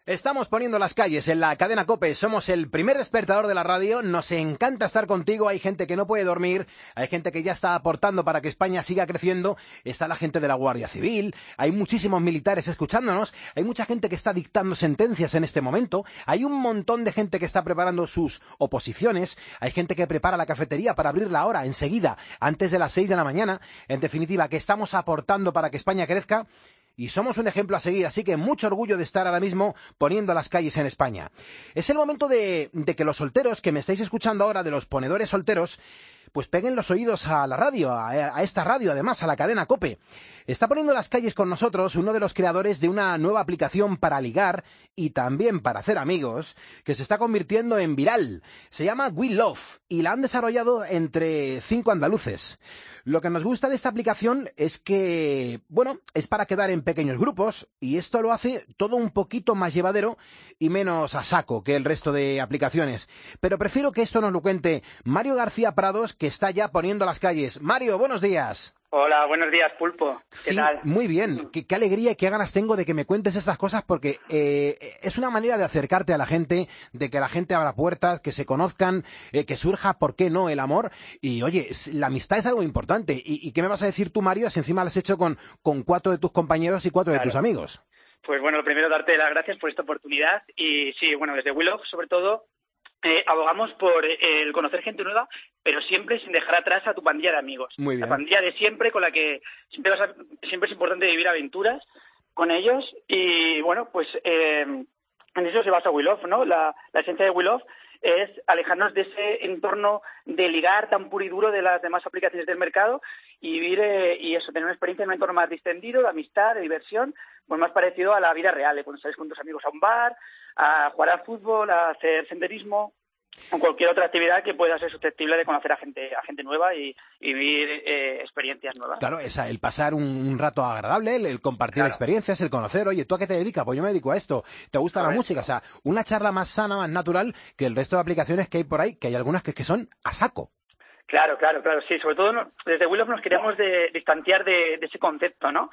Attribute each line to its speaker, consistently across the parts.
Speaker 1: Estamos poniendo las calles en la cadena COPE, somos el primer despertador de la radio, nos encanta estar contigo, hay gente que no puede dormir, hay gente que ya está aportando para que España siga creciendo, está la gente de la Guardia Civil, hay muchísimos militares escuchándonos, hay mucha gente que está dictando sentencias en este momento, hay un montón de gente que está preparando sus oposiciones, hay gente que prepara la cafetería para abrirla ahora, enseguida, antes de las 6 de la mañana, en definitiva, que estamos aportando para que España crezca. Y somos un ejemplo a seguir, así que mucho orgullo de estar ahora mismo poniendo las calles en España. Es el momento de que los solteros que me estáis escuchando ahora, de los ponedores solteros, pues peguen los oídos a la radio, a esta radio, además, a la cadena COPE. Está poniendo las calles con nosotros uno de los creadores de una nueva aplicación para ligar y también para hacer amigos, que se está convirtiendo en viral. Se llama We Love y la han desarrollado entre 5 andaluces. Lo que nos gusta de esta aplicación es que, bueno, es para quedar en pequeños grupos y esto lo hace todo un poquito más llevadero y menos a saco que el resto de aplicaciones. Pero prefiero que esto nos lo cuente Mario García Prados, que está ya poniendo las calles. Mario, buenos días.
Speaker 2: Hola, buenos días, Pulpo. ¿Qué tal?
Speaker 1: Muy bien. Qué alegría y qué ganas tengo de que me cuentes estas cosas porque es una manera de acercarte a la gente, de que la gente abra puertas, que se conozcan, que surja, ¿por qué no?, el amor. Y oye, la amistad es algo importante. ¿Y qué me vas a decir tú, Mario, si encima lo has hecho con 4 de tus compañeros y 4 de tus amigos?
Speaker 2: Pues bueno, lo primero, darte las gracias por esta oportunidad. Y sí, bueno, desde We Love, sobre todo, abogamos por el conocer gente nueva, pero siempre sin dejar atrás a tu pandilla de amigos.
Speaker 1: Muy bien.
Speaker 2: La pandilla de siempre, con la que siempre es importante vivir aventuras con ellos. Y bueno, pues en eso se basa We Love, ¿no? La esencia de We Love es alejarnos de ese entorno de ligar tan puro y duro de las demás aplicaciones del mercado y vivir y eso, tener una experiencia en un entorno más distendido, de amistad, de diversión, pues más parecido a la vida real, de cuando sales con tus amigos a un bar, a jugar al fútbol, a hacer senderismo o cualquier otra actividad que pueda ser susceptible de conocer a gente nueva y vivir experiencias nuevas.
Speaker 1: Claro, el pasar un rato agradable, el compartir experiencias, el conocer, oye, ¿tú a qué te dedicas? Pues yo me dedico a esto. ¿Te gusta la música? O sea, una charla más sana, más natural que el resto de aplicaciones que hay por ahí, que hay algunas que son a saco.
Speaker 2: Claro, sí, sobre todo desde We Love nos queríamos distanciar de ese concepto, ¿no?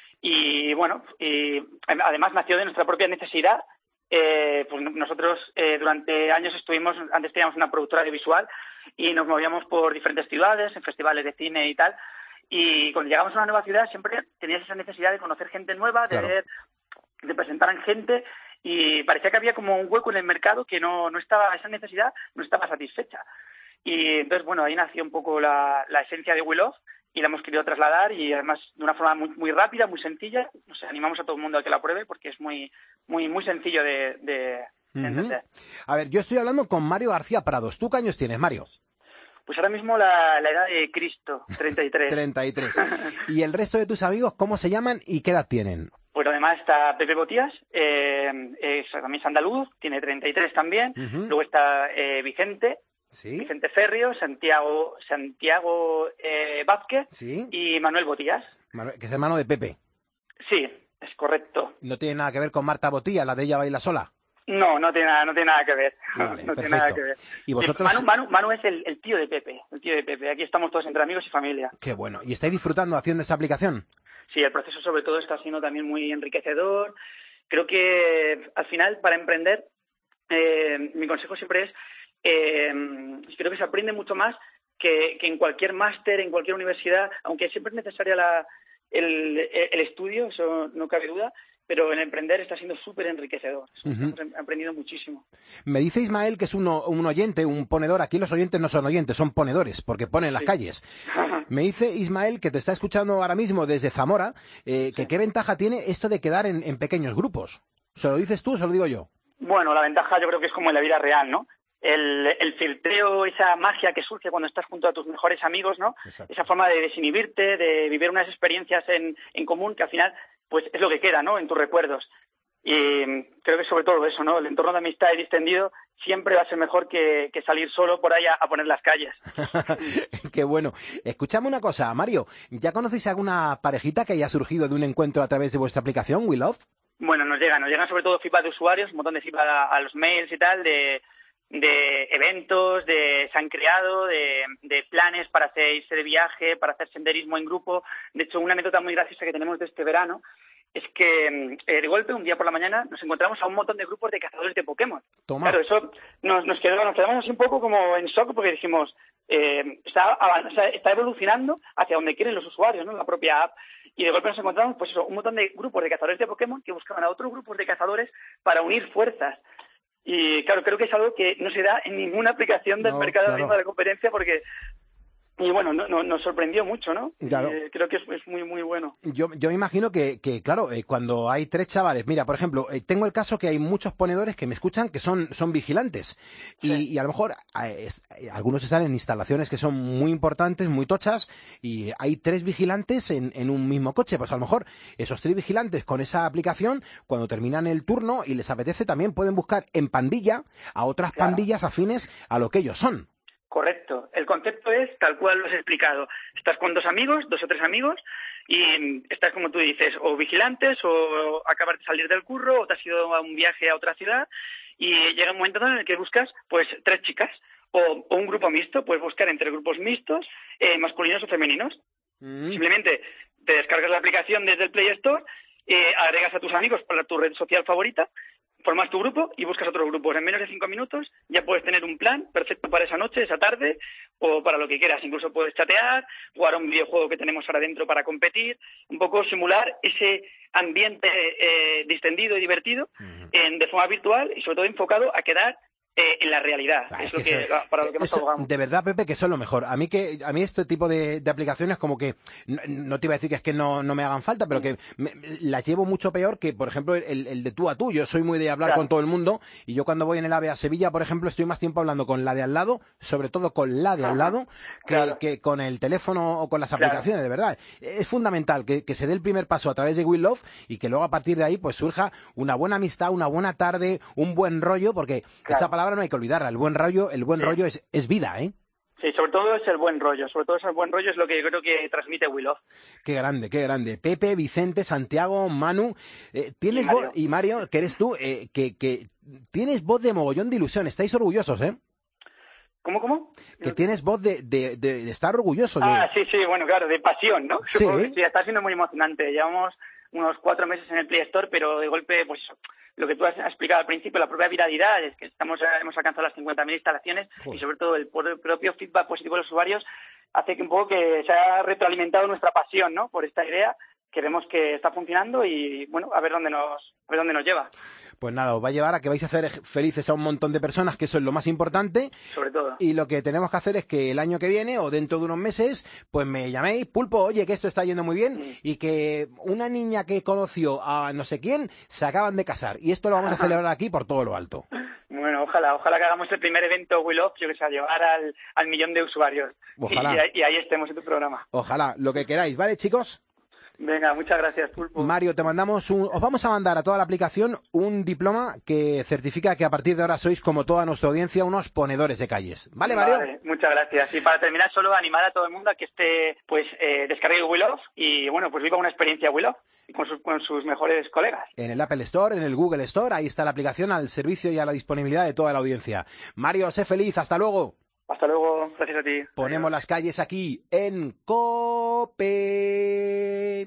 Speaker 2: Y bueno, y además nació de nuestra propia necesidad. Pues nosotros durante años antes teníamos una productora de visual y nos movíamos por diferentes ciudades, en festivales de cine y tal, y cuando llegamos a una nueva ciudad siempre tenías esa necesidad de conocer gente nueva, de presentar a gente, y parecía que había como un hueco en el mercado que no estaba, esa necesidad no estaba satisfecha. Y entonces, bueno, ahí nació un poco la esencia de We Love y la hemos querido trasladar y además de una forma muy, muy rápida, muy sencilla. Nos animamos a todo el mundo a que la pruebe porque es muy, muy, muy sencillo de entender.
Speaker 1: A ver, yo estoy hablando con Mario García Prados. ¿Tú qué años tienes, Mario?
Speaker 2: Pues ahora mismo la edad de Cristo, 33.
Speaker 1: 33. ¿Y el resto de tus amigos cómo se llaman y qué edad tienen?
Speaker 2: Pues además está Pepe Botías, también es andaluz, tiene 33 también. Luego está Vicente. ¿Sí? Vicente Ferrio, Santiago Vázquez, ¿sí? Y Manuel Botías.
Speaker 1: Que es hermano de Pepe.
Speaker 2: Sí, es correcto.
Speaker 1: ¿No tiene nada que ver con Marta Botía, la de Ella Baila Sola?
Speaker 2: No tiene nada que ver.
Speaker 1: Vale,
Speaker 2: no
Speaker 1: perfecto.
Speaker 2: tiene nada que ver.
Speaker 1: ¿Y vosotros?
Speaker 2: Manu es el tío de Pepe, Aquí estamos todos entre amigos y familia.
Speaker 1: Qué bueno. ¿Y estáis disfrutando haciendo esta aplicación?
Speaker 2: Sí, el proceso sobre todo está siendo también muy enriquecedor. Creo que al final, para emprender, mi consejo siempre es creo que se aprende mucho más que en cualquier máster, en cualquier universidad, aunque siempre es necesaria el estudio, eso no cabe duda, pero el emprender está siendo súper enriquecedor. Hemos aprendido muchísimo.
Speaker 1: Me dice Ismael que es un oyente, un ponedor. Aquí los oyentes no son oyentes, son ponedores, porque ponen las calles. Me dice Ismael que te está escuchando ahora mismo desde Zamora, que qué ventaja tiene esto de quedar en pequeños grupos. ¿Se lo dices tú o se lo digo yo?
Speaker 2: Bueno, la ventaja yo creo que es como en la vida real, ¿no? El filtreo, esa magia que surge cuando estás junto a tus mejores amigos, ¿no? Exacto. Esa forma de desinhibirte, de vivir unas experiencias en común que al final pues es lo que queda, ¿no?, en tus recuerdos. Y creo que sobre todo eso, ¿no? El entorno de amistad y distendido siempre va a ser mejor que salir solo por ahí a poner las calles.
Speaker 1: Qué bueno. Escúchame una cosa, Mario. ¿Ya conocéis alguna parejita que haya surgido de un encuentro a través de vuestra aplicación, We Love?
Speaker 2: Bueno, nos llegan sobre todo feedback de usuarios, un montón de feedback a los mails y tal, de eventos, se han creado, de planes para irse de viaje, para hacer senderismo en grupo. De hecho, una anécdota muy graciosa que tenemos de este verano es que de golpe, un día por la mañana, nos encontramos a un montón de grupos de cazadores de Pokémon.
Speaker 1: Toma.
Speaker 2: Claro, eso nos quedamos así un poco como en shock porque dijimos, está evolucionando hacia donde quieren los usuarios, ¿no? La propia app. Y de golpe nos encontramos, pues eso, un montón de grupos de cazadores de Pokémon que buscaban a otros grupos de cazadores para unir fuerzas. Y claro, creo que es algo que no se da en ninguna aplicación del mercado mismo de la competencia porque... Y bueno, nos sorprendió mucho, ¿no?
Speaker 1: Claro.
Speaker 2: Creo que es muy, muy bueno.
Speaker 1: Yo me imagino que claro, cuando hay 3 chavales, mira, por ejemplo, tengo el caso que hay muchos ponedores que me escuchan que son vigilantes.
Speaker 2: Sí.
Speaker 1: Y a lo mejor algunos están en instalaciones que son muy importantes, muy tochas, y hay 3 vigilantes en un mismo coche. Pues a lo mejor esos 3 vigilantes con esa aplicación, cuando terminan el turno y les apetece, también pueden buscar en pandilla a otras pandillas afines a lo que ellos son.
Speaker 2: Correcto. El concepto es tal cual lo has explicado. Estás con 2 o 3 amigos, y estás, como tú dices, o vigilantes, o acabas de salir del curro, o te has ido a un viaje a otra ciudad, y llega un momento en el que buscas, pues, 3 chicas, o un grupo mixto, puedes buscar entre grupos mixtos, masculinos o femeninos. Simplemente te descargas la aplicación desde el Play Store, agregas a tus amigos para tu red social favorita, formas tu grupo y buscas otros grupos. En menos de 5 minutos ya puedes tener un plan perfecto para esa noche, esa tarde, o para lo que quieras. Incluso puedes chatear, jugar a un videojuego que tenemos ahora dentro para competir, un poco simular ese ambiente distendido y divertido de forma virtual y sobre todo enfocado a quedar en la realidad. Es lo que, para lo que nos abogamos.
Speaker 1: De verdad, Pepe, que eso es lo mejor. A mí este tipo de aplicaciones como que, no te iba a decir que es que no me hagan falta, pero que las llevo mucho peor que, por ejemplo, el de tú a tú. Yo soy muy de hablar con todo el mundo, y yo cuando voy en el AVE a Sevilla, por ejemplo, estoy más tiempo hablando con la de al lado, sobre todo con la de al lado, que con el teléfono o con las aplicaciones, de verdad. Es fundamental que se dé el primer paso a través de We Love y que luego a partir de ahí pues surja una buena amistad, una buena tarde, un buen rollo, porque esa palabra no hay que olvidarla. El buen rollo es vida, ¿eh?
Speaker 2: Sí, sobre todo es el buen rollo. Sobre todo ese buen rollo es lo que yo creo que transmite We Love.
Speaker 1: Qué grande, qué grande. Pepe, Vicente, Santiago, Manu, tienes voz, y Mario, que eres tú, que tienes voz de mogollón de ilusión. Estáis orgullosos, ¿eh?
Speaker 2: ¿Cómo?
Speaker 1: Que tienes voz de estar orgulloso.
Speaker 2: Sí, bueno, claro, de pasión, ¿no?
Speaker 1: Sí,
Speaker 2: sí, está siendo muy emocionante. Llevamos unos 4 meses en el Play Store, pero de golpe, pues lo que tú has explicado al principio, la propia viralidad, es que hemos alcanzado las 50.000 instalaciones. Joder. Y sobre todo el propio feedback positivo de los usuarios hace que un poco que se haya retroalimentado nuestra pasión, ¿no? Por esta idea, que vemos que está funcionando y, bueno, a ver dónde nos lleva.
Speaker 1: Pues nada, os va a llevar a que vais a hacer felices a un montón de personas, que eso es lo más importante.
Speaker 2: Sobre todo.
Speaker 1: Y lo que tenemos que hacer es que el año que viene o dentro de unos meses, pues me llaméis, Pulpo, oye, que esto está yendo muy bien, y que una niña que conoció a no sé quién se acaban de casar. Y esto lo vamos a celebrar aquí por todo lo alto.
Speaker 2: Bueno, ojalá que hagamos el primer evento We Love, yo que sé, a llevar al millón de usuarios.
Speaker 1: Ojalá.
Speaker 2: Y ahí estemos en tu programa.
Speaker 1: Ojalá, lo que queráis, ¿vale, chicos?
Speaker 2: Venga, muchas gracias, Pulpo.
Speaker 1: Mario, os vamos a mandar a toda la aplicación un diploma que certifica que a partir de ahora sois, como toda nuestra audiencia, unos ponedores de calles. ¿Vale, Mario?
Speaker 2: Vale, muchas gracias. Y para terminar, solo animar a todo el mundo a que descargue We Love y, bueno, pues viva una experiencia We Love con sus mejores colegas.
Speaker 1: En el Apple Store, en el Google Store, ahí está la aplicación al servicio y a la disponibilidad de toda la audiencia. Mario, sé feliz, hasta luego.
Speaker 2: Hasta luego, gracias a ti.
Speaker 1: Ponemos las calles aquí en COPE.